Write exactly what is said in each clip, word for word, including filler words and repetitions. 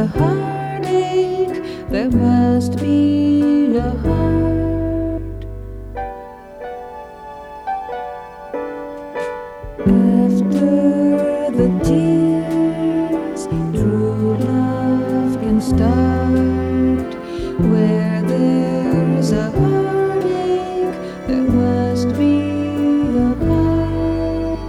a heartache, there must be a heart. After the tears, true love can start. Where there's a heartache, there must be a heart.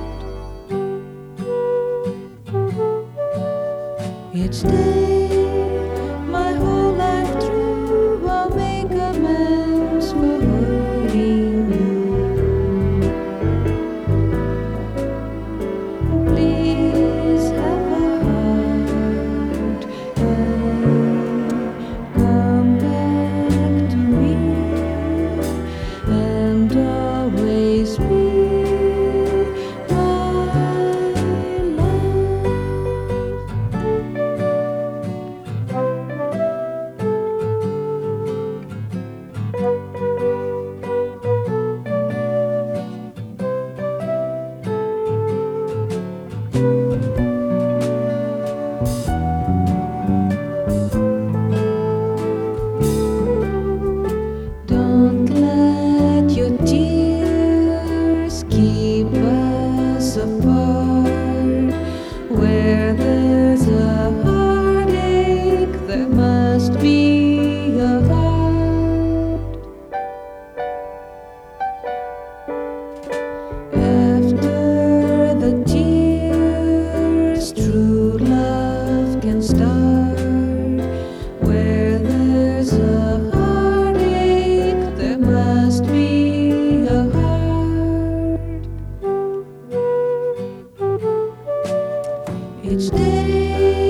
Each day, my whole life through, I'll make amends for hurting you. Please have a heart and come back to me, and always be my love. Don't let your tears keep us apart. Where there's a heartache, there must be a heart. After the tears, true love can start. Where there's a heartache, there must be a heart. Each day